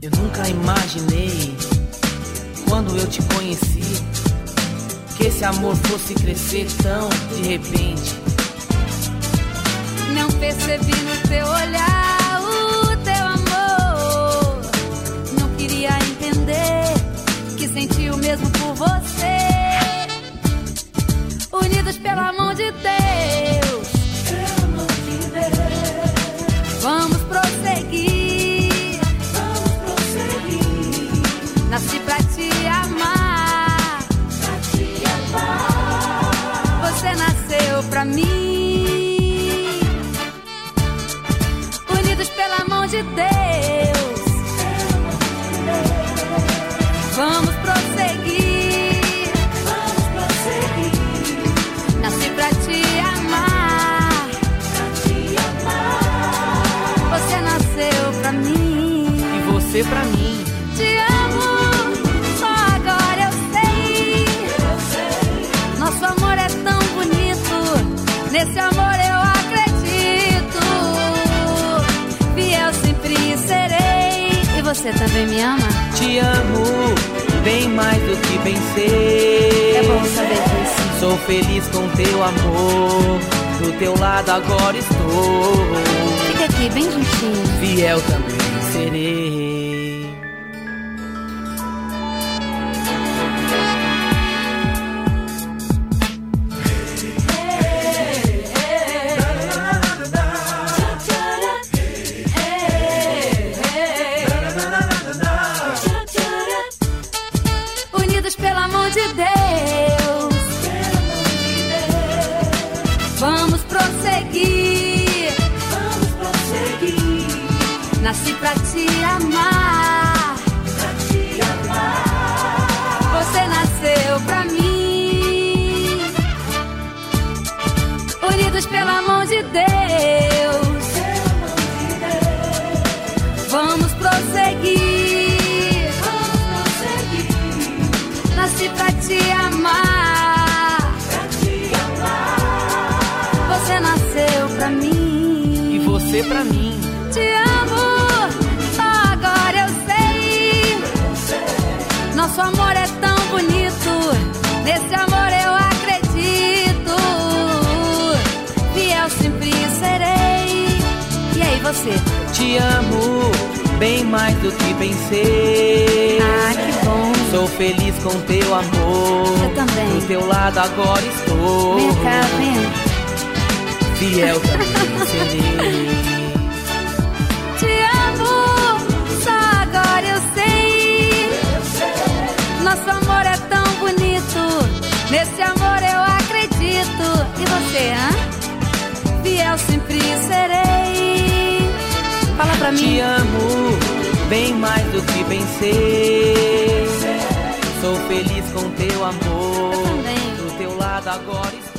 Eu nunca imaginei, quando eu te conheci, que esse amor fosse crescer tão de repente. Não percebi no teu olhar o teu amor. Não queria entender que senti o mesmo por você. Unidos pela mão de Deus, vamos prosseguir. Nasci pra te amar. Você nasceu pra mim. Unidos pela mão de Deus, vamos prosseguir. Nasci pra te amar. Você nasceu pra mim. E você pra mim. Te amo, só agora eu sei. Nosso amor é tão bonito, nesse amor eu acredito. Fiel sempre serei. E você também me ama? Te amo, bem mais do que pensei. É bom saber disso. Sou feliz com teu amor, do teu lado agora estou. Fica aqui bem juntinho. Fiel também serei. Unidos pela mão de Deus, vamos prosseguir. Nasci pra te amar. Você nasceu pra mim. Unidos pela mão de Deus, vamos prosseguir. Nasci pra te amar. Você nasceu pra mim. E você pra mim. Te amo, só agora eu sei. Nosso amor é tão bonito, nesse amor eu acredito. Fiel sempre serei. E aí você? Te amo, bem mais do que pensei. Ah, que bom. Sou feliz com teu amor. Eu também. Do teu lado agora estou. Vem cá, vem. Fiel também serei. Te amo, só agora eu sei. Nosso amor é tão bonito, nesse amor eu acredito. E você, hã? Fiel sempre serei. Fala pra mim. Te amo, bem mais do que pensei. Sou feliz com teu amor. Eu também. Do teu lado agora estou.